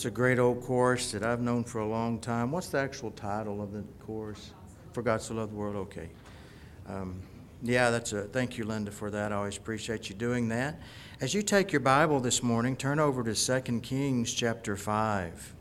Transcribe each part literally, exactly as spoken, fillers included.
It's a great old chorus that I've known for a long time. What's the actual title of the chorus? For God So Loved the World. Okay. Um, yeah, that's a thank you, Linda, for that. I always appreciate you doing that. As you take your Bible this morning, turn over to Second Kings chapter five.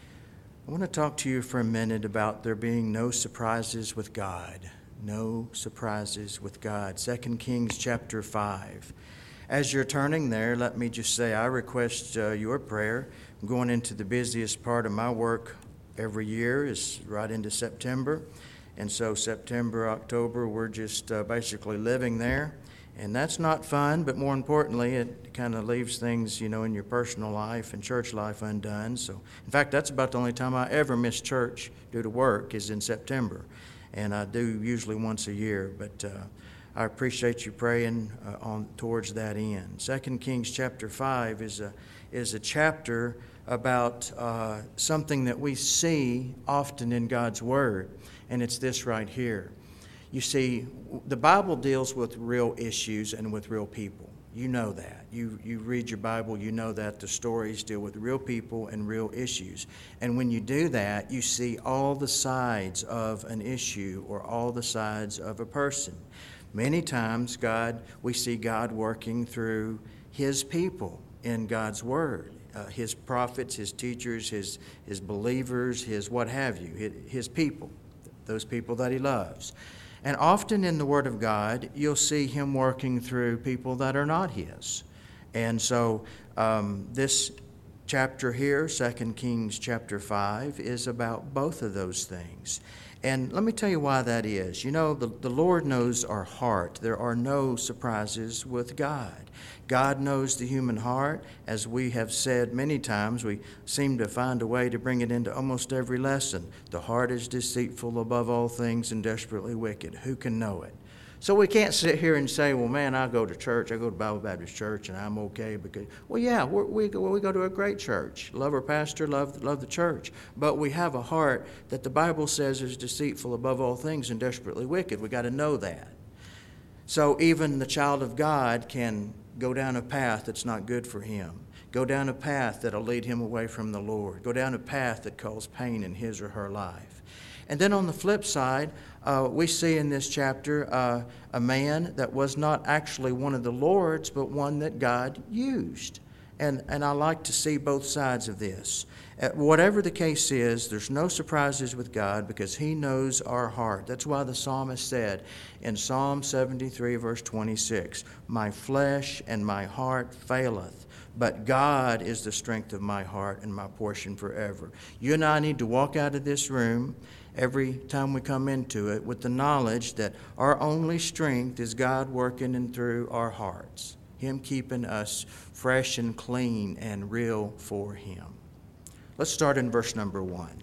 I want to talk to you for a minute about there being no surprises with God. No surprises with God. Second Kings chapter five. As you're turning there, let me just say I request uh, your prayer. I'm going into the busiest part of my work every year is right into September. And so September, October, we're just uh, basically living there. And that's not fun, but more importantly, it kind of leaves things, you know, in your personal life and church life undone. So, in fact, that's about the only time I ever miss church due to work is in September. And I do usually once a year, but uh, I appreciate you praying uh, on towards that end. Second Kings chapter five is a is a chapter about uh, something that we see often in God's Word, and it's this right here. You see, the Bible deals with real issues and with real people. You know that. You you read your Bible, you know that the stories deal with real people and real issues. And when you do that, you see all the sides of an issue or all the sides of a person. Many times, God, we see God working through His people in God's Word, uh, His prophets, His teachers, His His believers, His what have you, His, his people, those people that He loves. And often in the Word of God, you'll see Him working through people that are not His. And so um, this chapter here, Second Kings chapter five, is about both of those things. And let me tell you why that is. You know, the, the Lord knows our heart. There are no surprises with God. God knows the human heart. As we have said many times, we seem to find a way to bring it into almost every lesson. The heart is deceitful above all things and desperately wicked. Who can know it? So we can't sit here and say, well, man, I go to church, I go to Bible Baptist Church, and I'm okay because, well, yeah, we're, we, go, we go to a great church. Love our pastor, love, love the church. But we have a heart that the Bible says is deceitful above all things and desperately wicked. We got to know that. So even the child of God can go down a path that's not good for him. Go down a path that'll lead him away from the Lord. Go down a path that causes pain in his or her life. And then on the flip side, uh, we see in this chapter uh, a man that was not actually one of the Lord's, but one that God used. And, and I like to see both sides of this. Uh, whatever the case is, there's no surprises with God because He knows our heart. That's why the psalmist said in Psalm seventy-three, verse twenty-six, "My flesh and my heart faileth, but God is the strength of my heart and my portion forever." You and I need to walk out of this room every time we come into it with the knowledge that our only strength is God working in through our hearts, Him keeping us fresh and clean and real for Him. Let's start in verse number one.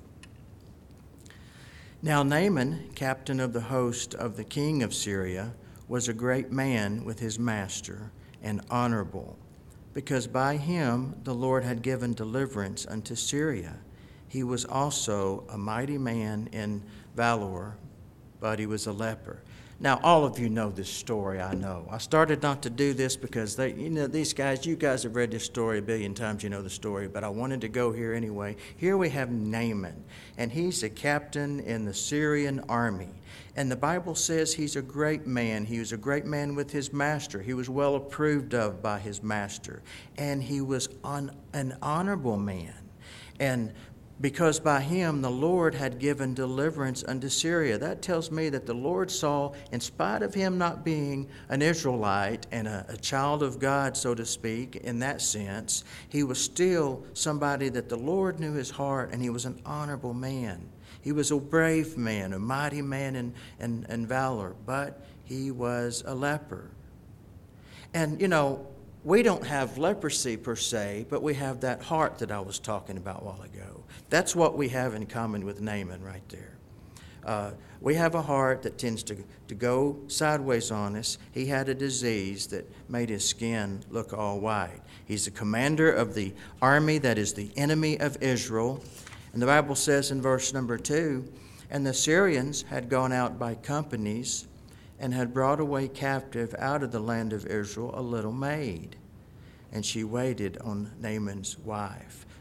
Now Naaman, captain of the host of the king of Syria, was a great man with his master and honorable, because by him the Lord had given deliverance unto Syria. He was also a mighty man in valor, but he was a leper. Now, all of you know this story, I know. I started not to do this because, they, you know, these guys, you guys have read this story a billion times, you know the story, but I wanted to go here anyway. Here we have Naaman, and he's a captain in the Syrian army. And the Bible says he's a great man. He was a great man with his master. He was well approved of by his master. And he was on, an honorable man. And because by him the Lord had given deliverance unto Syria. That tells me that the Lord saw, in spite of him not being an Israelite and a, a child of God, so to speak, in that sense, he was still somebody that the Lord knew his heart, and he was an honorable man. He was a brave man, a mighty man in, in, in valor, but he was a leper. And, you know, we don't have leprosy per se, but we have that heart that I was talking about a while ago. That's what we have in common with Naaman right there. Uh, we have a heart that tends to, to go sideways on us. He had a disease that made his skin look all white. He's the commander of the army that is the enemy of Israel. And the Bible says in verse number two, "And the Syrians had gone out by companies and had brought away captive out of the land of Israel a little maid. And she waited on Naaman's wife."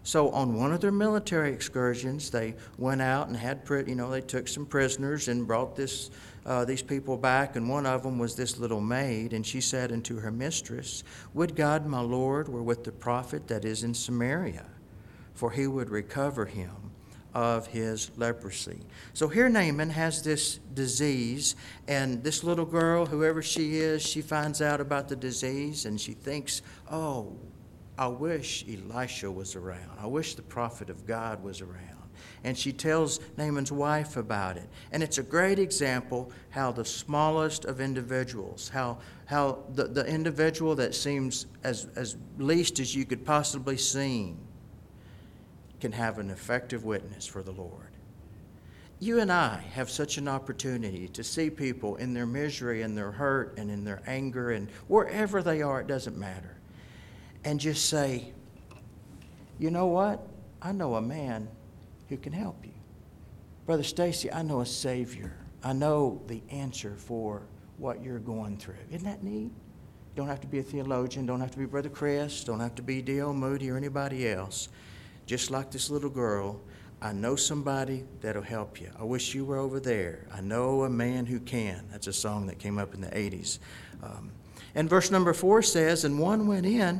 So on one of their military excursions, they went out and had, pri- you know, they took some prisoners and brought this uh, these people back. And one of them was this little maid, and she said unto her mistress, "Would God my Lord were with the prophet that is in Samaria, for he would recover him of his leprosy." So here Naaman has this disease, and this little girl, whoever she is, she finds out about the disease, and she thinks, oh, I wish Elisha was around. I wish the prophet of God was around. And she tells Naaman's wife about it. And it's a great example how the smallest of individuals, how how the, the individual that seems as, as least as you could possibly seem, can have an effective witness for the Lord. You and I have such an opportunity to see people in their misery and their hurt and in their anger and wherever they are, it doesn't matter. And just say, you know what? I know a man who can help you. Brother Stacy, I know a Savior. I know the answer for what you're going through. Isn't that neat? Don't have to be a theologian. Don't have to be Brother Chris. Don't have to be D L Moody or anybody else. Just like this little girl, I know somebody that'll help you. I wish you were over there. I know a man who can. That's a song that came up in the eighties. Um, and verse number four says, "And one went in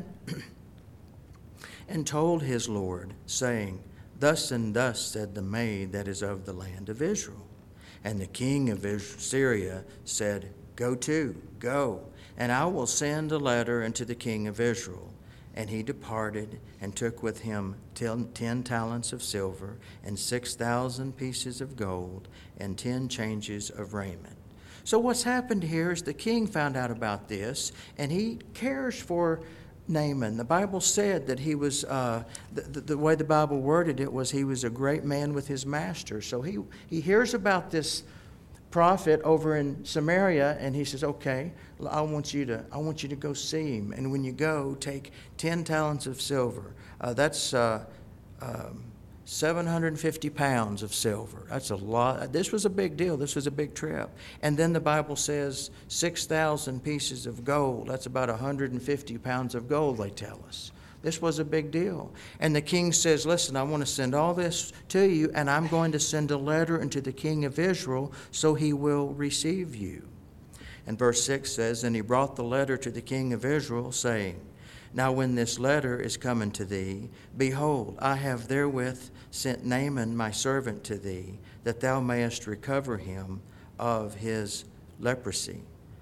and told his Lord, saying, Thus and thus said the maid that is of the land of Israel. And the king of Syria said, Go to, go, and I will send a letter unto the king of Israel. And he departed and took with him ten, ten talents of silver and six thousand pieces of gold and ten changes of raiment." So what's happened here is the king found out about this, and he cares for Naaman. The Bible said that he was, uh, the, the, the way the Bible worded it was he was a great man with his master. So he, he hears about this prophet over in Samaria, and he says, okay, I want you to I want you to go see him. And when you go, take ten talents of silver. Uh, that's uh, um, seven hundred fifty pounds of silver. That's a lot. This was a big deal. This was a big trip. And then the Bible says six thousand pieces of gold. That's about one hundred fifty pounds of gold, they tell us. This was a big deal. And the king says, listen, I want to send all this to you, and I'm going to send a letter unto the king of Israel, so he will receive you. And verse six says, And he brought the letter to the king of Israel, saying, Now when this letter is coming to thee, behold, I have therewith sent Naaman my servant to thee, that thou mayest recover him of his leprosy.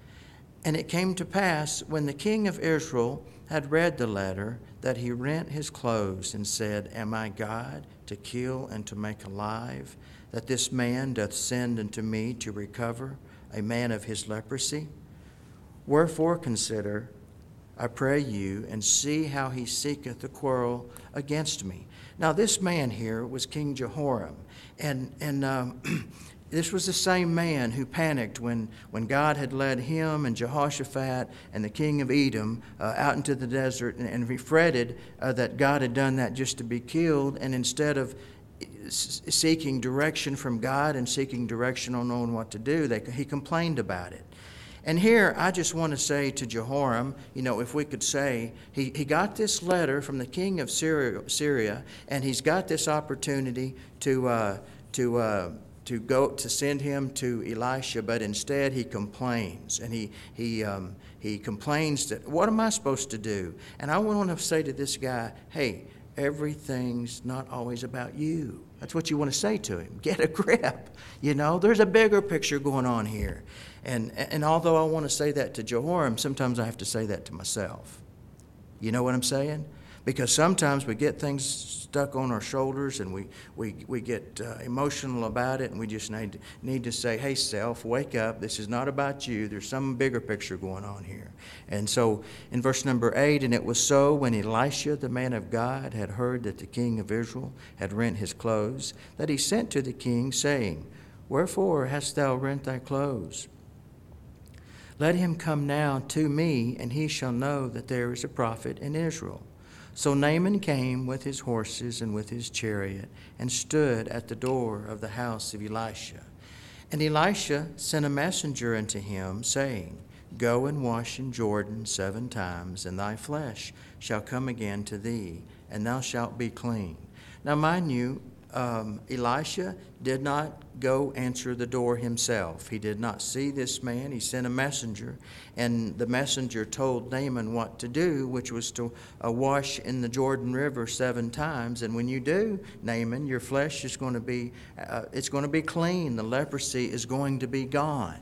And it came to pass, when the king of Israel had read the letter, that he rent his clothes and said, Am I God to kill and to make alive, that this man doth send unto me to recover a man of his leprosy? Wherefore consider, I pray you, and see how he seeketh a quarrel against me. Now this man here was King Jehoram, and and um, this was the same man who panicked when, when God had led him and Jehoshaphat and the king of Edom uh, out into the desert, and, and he fretted uh, that God had done that just to be killed, and instead of seeking direction from God and seeking direction on knowing what to do, they, he complained about it. And here, I just want to say to Jehoram, you know, if we could say, he, he got this letter from the king of Syria, Syria and he's got this opportunity to uh, to uh, to go to send him to Elisha, but instead he complains, and he he um, he complains that, what am I supposed to do? And I want to say to this guy, hey, everything's not always about you. That's what you want to say to him. Get a grip. You know, there's a bigger picture going on here. And and although I want to say that to Jehoram, sometimes I have to say that to myself. You know what I'm saying? Because sometimes we get things stuck on our shoulders, and we we, we get uh, emotional about it, and we just need to, need to say, hey, self, wake up. This is not about you. There's some bigger picture going on here. And so in verse number eight, And it was so, when Elisha, the man of God, had heard that the king of Israel had rent his clothes, that he sent to the king, saying, Wherefore hast thou rent thy clothes? Let him come now to me, and he shall know that there is a prophet in Israel. So Naaman came with his horses and with his chariot, and stood at the door of the house of Elisha. And Elisha sent a messenger unto him, saying, Go and wash in Jordan seven times, and thy flesh shall come again to thee, and thou shalt be clean. Now, mind you, um, Elisha did not go answer the door himself. He did not see this man. He sent a messenger, and the messenger told Naaman what to do, which was to uh, wash in the Jordan River seven times. And when you do, Naaman, your flesh is going to be, uh, it's going to be clean. The leprosy is going to be gone.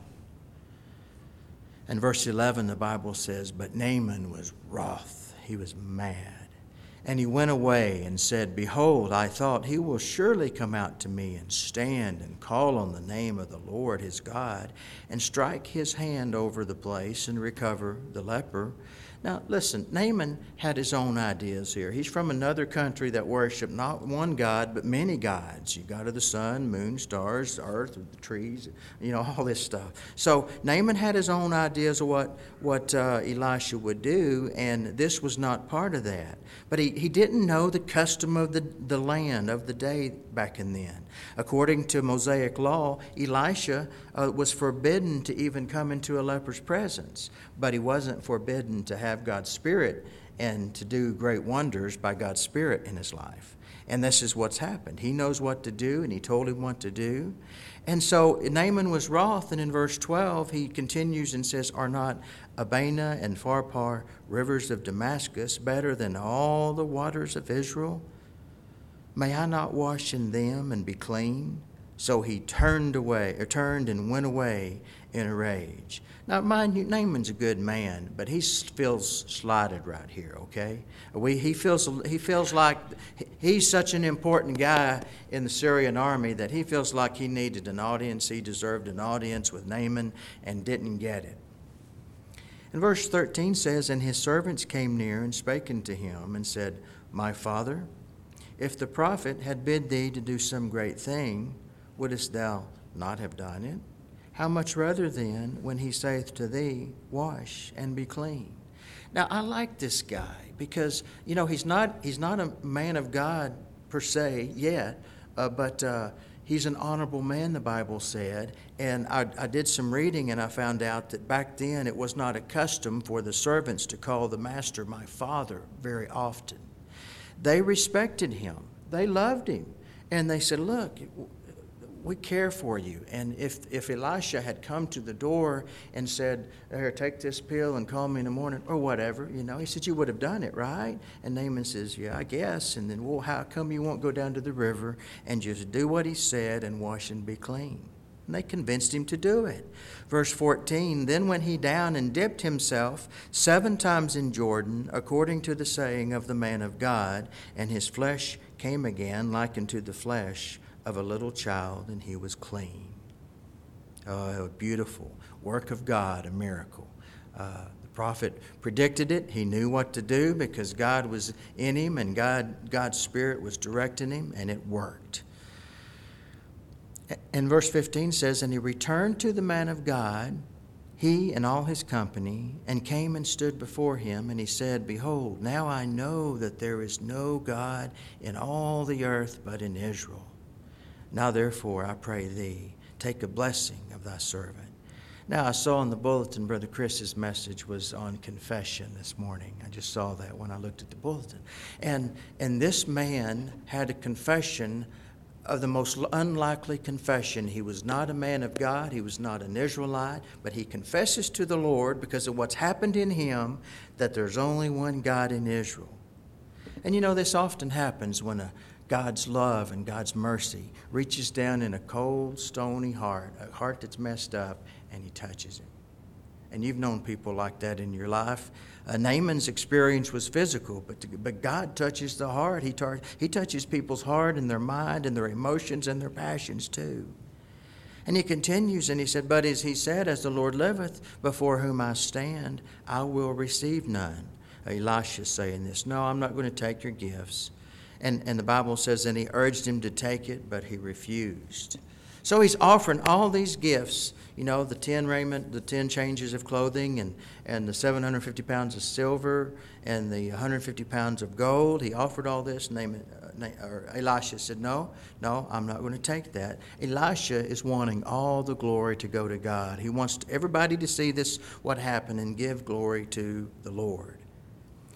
And verse eleven, the Bible says, but Naaman was wroth. He was mad. And he went away and said, behold, I thought he will surely come out to me and stand and call on the name of the Lord his God and strike his hand over the place and recover the leper. Now, listen, Naaman had his own ideas here. He's from another country that worshiped not one God, but many gods. You God of the sun, moon, stars, the earth, the trees, you know, all this stuff. So Naaman had his own ideas of what, what uh, Elisha would do, and this was not part of that. But he, he didn't know the custom of the, the land, of the day back in then. According to Mosaic law, Elisha uh, was forbidden to even come into a leper's presence, but he wasn't forbidden to have God's Spirit and to do great wonders by God's Spirit in his life. And this is what's happened. He knows what to do, and he told him what to do. And so Naaman was wroth, and in verse twelve he continues and says, are not Abana and Pharpar, rivers of Damascus, better than all the waters of Israel? May I not wash in them and be clean? So he turned away, or turned and went away in a rage. Now, mind you, Naaman's a good man, but he feels slighted right here, okay? We, he feels he feels like he's such an important guy in the Syrian army that he feels like he needed an audience. He deserved an audience with Naaman and didn't get it. And verse thirteen says, and his servants came near and spake unto him and said, my father, if the prophet had bid thee to do some great thing, wouldest thou not have done it? How much rather then, when he saith to thee, wash and be clean? Now, I like this guy because, you know, he's not he's not a man of God per se yet, uh, but uh, he's an honorable man, the Bible said. And I, I did some reading, and I found out that back then it was not a custom for the servants to call the master my father very often. They respected him. They loved him. And they said, look, we care for you. And if, if Elisha had come to the door and said, here, take this pill and call me in the morning, or whatever, you know, he said, you would have done it, right? And Naaman says, yeah, I guess. And then, well, how come you won't go down to the river and just do what he said and wash and be clean? And they convinced him to do it. Verse fourteen, then went he down and dipped himself seven times in Jordan, according to the saying of the man of God, and his flesh came again like unto the flesh of a little child, and he was clean. Oh, a beautiful work of God, a miracle. Uh, the prophet predicted it. He knew what to do because God was in him, and God, God's Spirit was directing him, and it worked. And verse fifteen says, and he returned to the man of God, he and all his company, and came and stood before him, and he said, behold, now I know that there is no God in all the earth but in Israel. Now therefore, I pray thee, take a blessing of thy servant. Now I saw in the bulletin, Brother Chris's message was on confession this morning. I just saw that when I looked at the bulletin. And, and this man had a confession of the most unlikely confession. He was not a man of God. He was not an Israelite, but he confesses to the Lord because of what's happened in him that there's only one God in Israel. And you know, this often happens when a God's love and God's mercy reaches down in a cold, stony heart, a heart that's messed up, and he touches it. And you've known people like that in your life. Uh, Naaman's experience was physical, but, to, but God touches the heart. He, tar- he touches people's heart and their mind and their emotions and their passions too. And he continues, and he said, but as he said, as the Lord liveth, before whom I stand, I will receive none. Elisha saying this, no, I'm not going to take your gifts. And, and the Bible says, and he urged him to take it, but he refused. So he's offering all these gifts, you know, the ten raiment, the ten changes of clothing, and, and the seven hundred fifty pounds of silver, and the one hundred fifty pounds of gold. He offered all this. Naaman, uh, or Elisha said, no, no, I'm not going to take that. Elisha is wanting all the glory to go to God. He wants everybody to see this, what happened, and give glory to the Lord.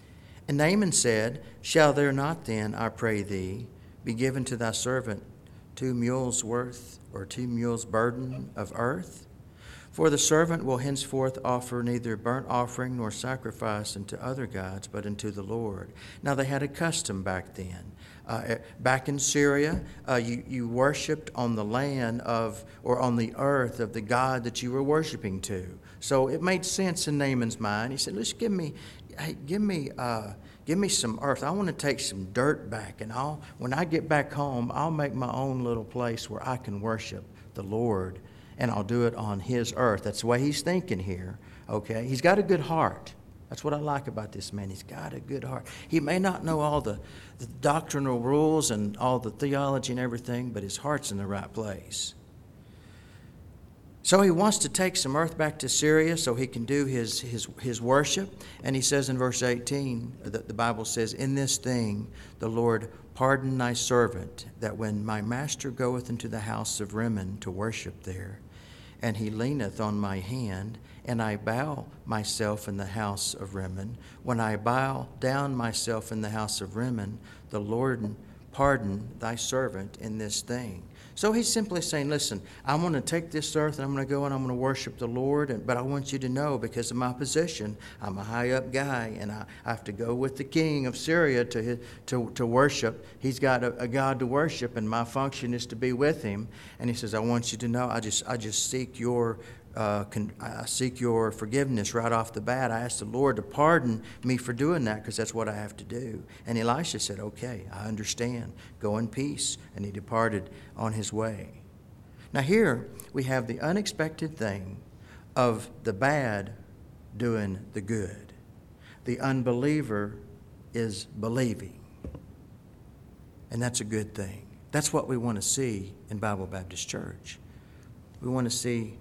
And Naaman said, Shall there not then, I pray thee, be given to thy servant two mules' worth, or two mules' burden of earth? For the servant will henceforth offer neither burnt offering nor sacrifice unto other gods, but unto the Lord. Now they had a custom back then. Uh, back in Syria, uh, you, you worshipped on the land of, or on the earth of the God that you were worshiping to. So it made sense in Naaman's mind. He said, let's give me, hey, give me, uh, give me some earth. I want to take some dirt back, and I'll, when I get back home, I'll make my own little place where I can worship the Lord, and I'll do it on His earth. That's the way he's thinking here, okay? He's got a good heart. That's what I like about this man. He's got a good heart. He may not know all the, the doctrinal rules and all the theology and everything, but his heart's in the right place. So he wants to take some earth back to Syria so he can do his, his, his worship. And he says in verse eighteen, the, the Bible says, In this thing the Lord pardon thy servant, that when my master goeth into the house of Rimmon to worship there, and he leaneth on my hand, and I bow myself in the house of Rimmon, when I bow down myself in the house of Rimmon, the Lord pardon thy servant in this thing. So he's simply saying, listen, I'm going to take this earth and I'm going to go and I'm going to worship the Lord. And, but I want you to know, because of my position, I'm a high up guy and I, I have to go with the king of Syria to, his, to, to worship. He's got a, a God to worship, and my function is to be with him. And he says, I want you to know, I just, I just seek your Uh, con- I seek your forgiveness right off the bat. I ask the Lord to pardon me for doing that, because that's what I have to do. And Elisha said, okay, I understand. Go in peace. And he departed on his way. Now here we have the unexpected thing of the bad doing the good. The unbeliever is believing. And that's a good thing. That's what we want to see in Bible Baptist Church. We want to see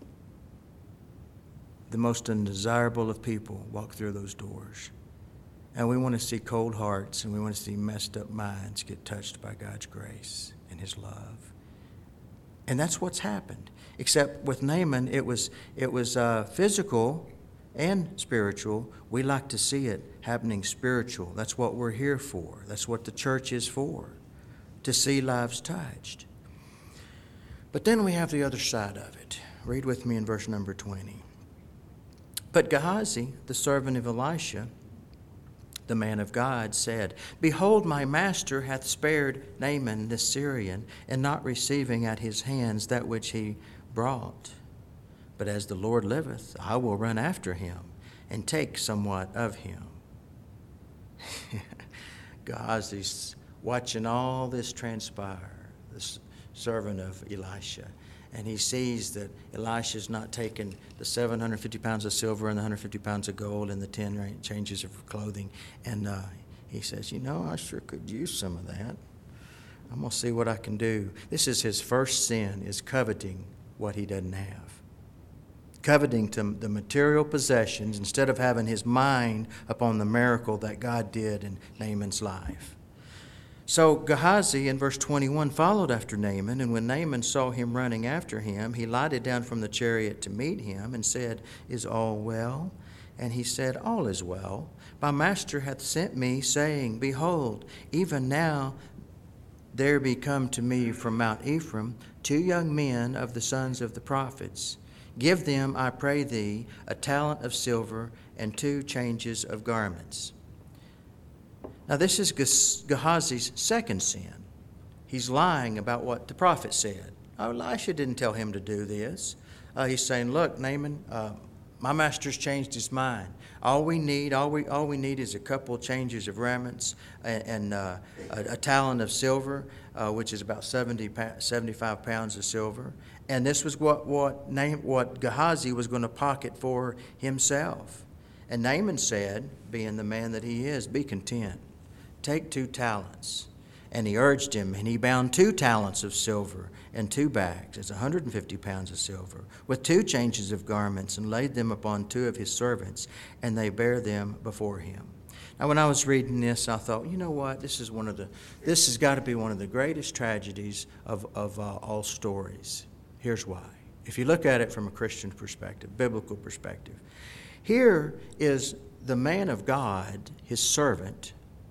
the most undesirable of people walk through those doors. And we want to see cold hearts, and we want to see messed up minds get touched by God's grace and His love. And that's what's happened. Except with Naaman, it was it was uh, physical and spiritual. We like to see it happening spiritual. That's what we're here for. That's what the church is for, to see lives touched. But then we have the other side of it. Read with me in verse number twenty. But Gehazi, the servant of Elisha, the man of God, said, Behold, my master hath spared Naaman the Syrian, in not receiving at his hands that which he brought. But as the Lord liveth, I will run after him, and take somewhat of him. Gehazi's watching all this transpire, this servant of Elisha. And he sees that Elisha's not taking the seven hundred fifty pounds of silver and the one hundred fifty pounds of gold and the ten changes of clothing. And uh, he says, you know, I sure could use some of that. I'm going to see what I can do. This is his first sin, is coveting what he doesn't have. Coveting to the material possessions instead of having his mind upon the miracle that God did in Naaman's life. So Gehazi, in verse twenty-one, followed after Naaman, and when Naaman saw him running after him, he lighted down from the chariot to meet him and said, Is all well? And he said, All is well. My master hath sent me, saying, Behold, even now there be come to me from Mount Ephraim two young men of the sons of the prophets. Give them, I pray thee, a talent of silver and two changes of garments. Now, this is Gehazi's second sin. He's lying about what the prophet said. Oh, Elisha didn't tell him to do this. Uh, he's saying, look, Naaman, uh, my master's changed his mind. All we need, all we, all we need is a couple changes of raiments and, and uh, a, a talent of silver, uh, which is about seventy, seventy-five pounds of silver. And this was what what, Naaman, what Gehazi was going to pocket for himself. And Naaman said, being the man that he is, be content. Take two talents. And he urged him, and he bound two talents of silver in two bags, as one hundred fifty pounds of silver, with two changes of garments, and laid them upon two of his servants, and they bare them before him. Now, when I was reading this, I thought, you know what? This is one of the. This has got to be one of the greatest tragedies of of uh, all stories. Here's why. If you look at it from a Christian perspective, biblical perspective, here is the man of God, his servant,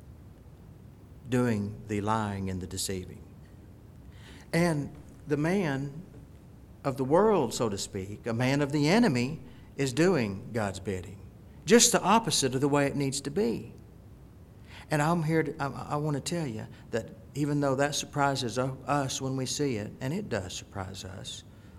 doing the lying and the deceiving. And the man of the world, so to speak, a man of the enemy, is doing God's bidding. Just the opposite of the way it needs to be. And I'm here to, I, I want to tell you that even though that surprises us when we see it, and it does surprise us,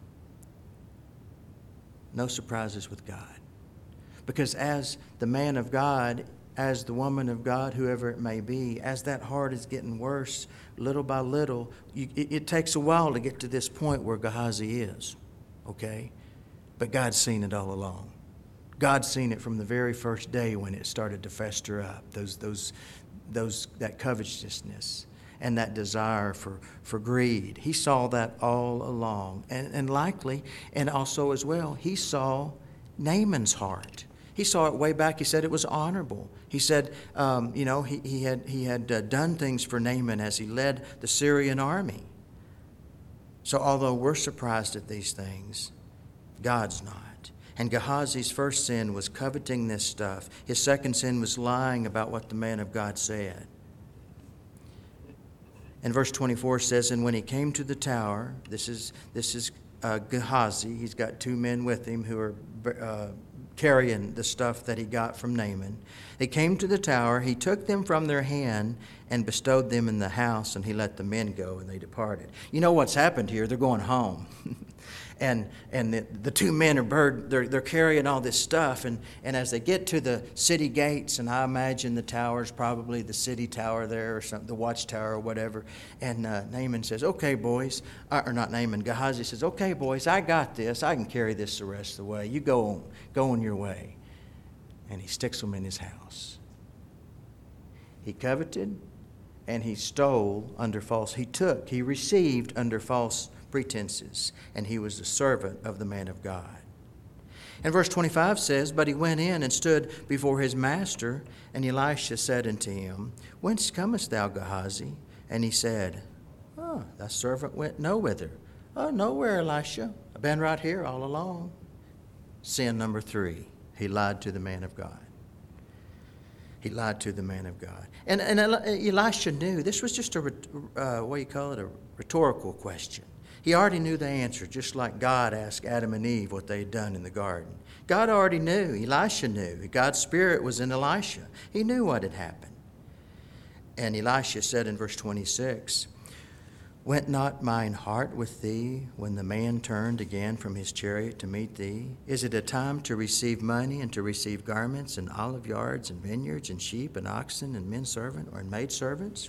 no surprises with God. Because as the man of God, as the woman of God, whoever it may be, as that heart is getting worse, little by little, you, it, it takes a while to get to this point where Gehazi is, okay? But God's seen it all along. God's seen it from the very first day when it started to fester up, those, those, those, that covetousness and that desire for, for greed. He saw that all along. And, and likely, and also as well, he saw Naaman's heart. He saw it way back. He said it was honorable. He said, um, you know, he, he had, he had uh, done things for Naaman as he led the Syrian army. So although we're surprised at these things, God's not. And Gehazi's first sin was coveting this stuff. His second sin was lying about what the man of God said. And verse twenty-four says, and when he came to the tower, this is this is uh, Gehazi. He's got two men with him who are uh, carrying the stuff that he got from Naaman. He came to the tower. He took them from their hand and bestowed them in the house, and he let the men go, and they departed. You know what's happened here? They're going home. And and the, the two men are bird, they're they're carrying all this stuff, and, and as they get to the city gates, and I imagine the tower's probably the city tower there or something, the watchtower or whatever. And uh, Naaman says, "Okay, boys," uh, or not Naaman, Gehazi says, "Okay, boys, I got this. I can carry this the rest of the way. You go on, go on your way." And he sticks them in his house. He coveted, and he stole under false. He took, he received under false pretenses, and he was the servant of the man of God. And verse twenty-five says, but he went in and stood before his master, and Elisha said unto him, whence comest thou, Gehazi? And he said, oh, thy servant went no whither. Oh, nowhere, Elisha. I've been right here all along. Sin number three, he lied to the man of God. He lied to the man of God. And, and Elisha knew this was just a, uh, what do you call it, a rhetorical question. He already knew the answer, just like God asked Adam and Eve what they had done in the garden. God already knew. Elisha knew. God's Spirit was in Elisha. He knew what had happened. And Elisha said in verse twenty-six, went not mine heart with thee when the man turned again from his chariot to meet thee? Is it a time to receive money and to receive garments and olive yards and vineyards and sheep and oxen and men servant or maid servants?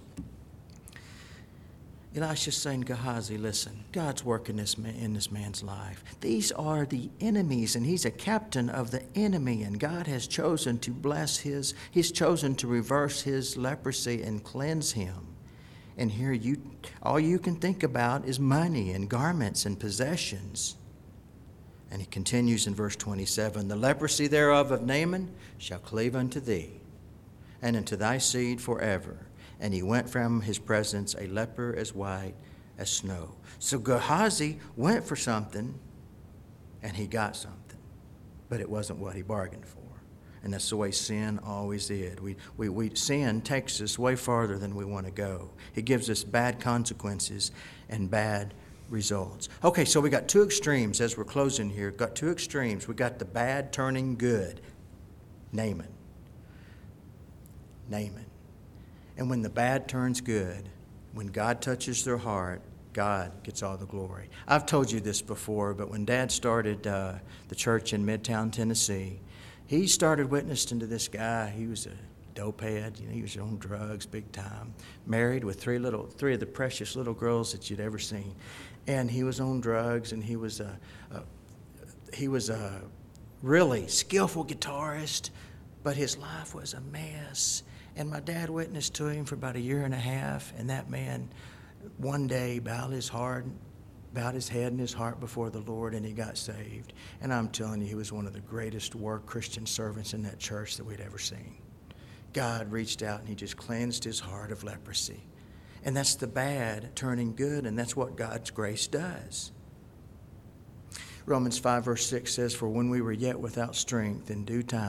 Elisha's saying, Gehazi, listen, God's working this man, in this man's life. These are the enemies, and he's a captain of the enemy, and God has chosen to bless his, he's chosen to reverse his leprosy and cleanse him. And here you, all you can think about is money and garments and possessions. And he continues in verse twenty-seven, the leprosy thereof of Naaman shall cleave unto thee, and unto thy seed forever. And he went from his presence a leper as white as snow. So Gehazi went for something, and he got something. But it wasn't what he bargained for. And that's the way sin always is. We, we, we, sin takes us way farther than we want to go. It gives us bad consequences and bad results. Okay, so we got two extremes as we're closing here. Got two extremes. We got the bad turning good. Naaman. Naaman. And when the bad turns good, when God touches their heart, God gets all the glory. I've told you this before, but when Dad started uh, the church in Midtown, Tennessee, he started witnessing to this guy. He was a dopehead. You know, he was on drugs big time. Married with three little, three of the precious little girls that you'd ever seen, and he was on drugs. And he was a, a he was a really skillful guitarist, but his life was a mess. And my dad witnessed to him for about a year and a half, and that man one day bowed his heart, bowed his head and his heart before the Lord, and he got saved. And I'm telling you, he was one of the greatest work Christian servants in that church that we'd ever seen. God reached out and he just cleansed his heart of leprosy. And that's the bad turning good, and that's what God's grace does. Romans five verse six says, for when we were yet without strength, in due time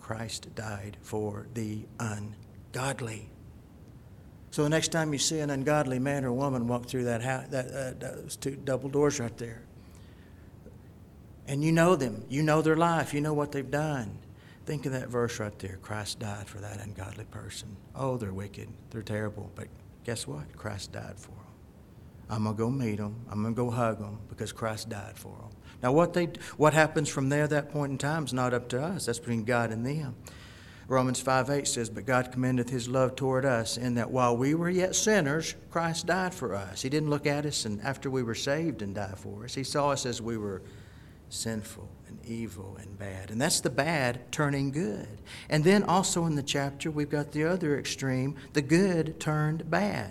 Christ died for the ungodly. So the next time you see an ungodly man or woman walk through that house, that, uh, those two double doors right there, and you know them, you know their life, you know what they've done, think of that verse right there. Christ died for that ungodly person. Oh, they're wicked. They're terrible. But guess what? Christ died for them. I'm going to go meet them. I'm going to go hug them because Christ died for them. Now, what they, what happens from there at that point in time is not up to us. That's between God and them. Romans five eight says, but God commendeth his love toward us in that while we were yet sinners, Christ died for us. He didn't look at us and after we were saved and die for us. He saw us as we were sinful and evil and bad. And that's the bad turning good. And then also in the chapter, we've got the other extreme, the good turned bad.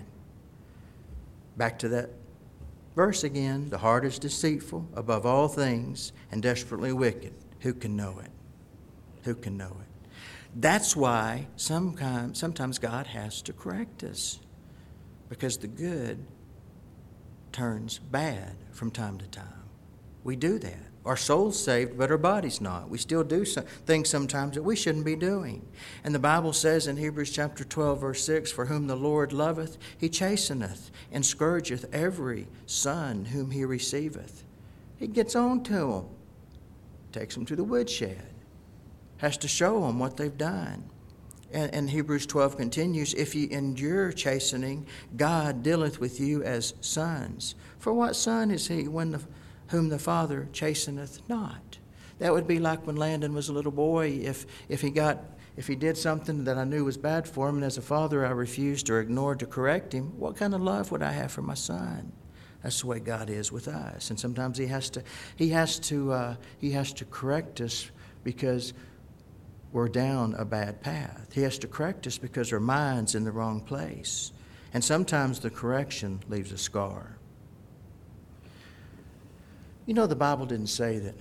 Back to that verse again. The heart is deceitful above all things and desperately wicked. Who can know it? Who can know it? That's why sometimes, sometimes God has to correct us. Because the good turns bad from time to time. We do that. Our soul's saved, but our body's not. We still do some things sometimes that we shouldn't be doing. And the Bible says in Hebrews chapter twelve, verse six, for whom the Lord loveth, he chasteneth and scourgeth every son whom he receiveth. He gets on to them, takes them to the woodshed, has to show them what they've done. And, and Hebrews twelve continues, if ye endure chastening, God dealeth with you as sons. For what son is he when the whom the Father chasteneth not? That would be like when Landon was a little boy. If if he got if he did something that I knew was bad for him, and as a father I refused or ignored to correct him, what kind of love would I have for my son? That's the way God is with us. And sometimes he has to he has to uh, he has to correct us because we're down a bad path. He has to correct us because our mind's in the wrong place. And sometimes the correction leaves a scar. You know, the Bible didn't say that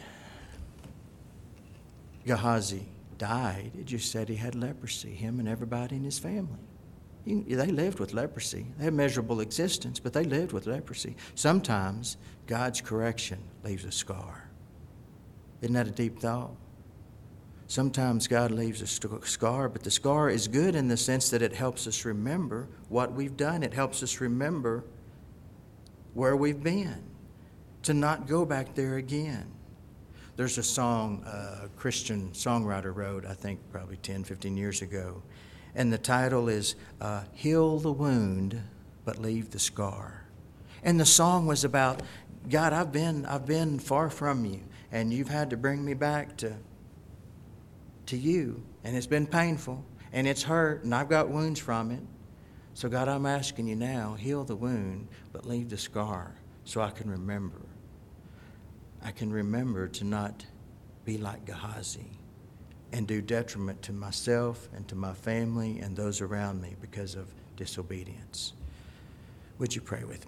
Gehazi died. It just said he had leprosy, him and everybody in his family. You, they lived with leprosy. They had miserable existence, but they lived with leprosy. Sometimes God's correction leaves a scar. Isn't that a deep thought? Sometimes God leaves a scar, but the scar is good in the sense that it helps us remember what we've done. It helps us remember where we've been, to not go back there again. There's a song a Christian songwriter wrote, I think probably ten, fifteen years ago, and the title is uh, Heal the Wound, but Leave the Scar. And the song was about, God, I've been I've been far from you, and you've had to bring me back to, to you, and it's been painful, and it's hurt, and I've got wounds from it. So God, I'm asking you now, heal the wound, but leave the scar so I can remember. I can remember to not be like Gehazi and do detriment to myself and to my family and those around me because of disobedience. Would you pray with me?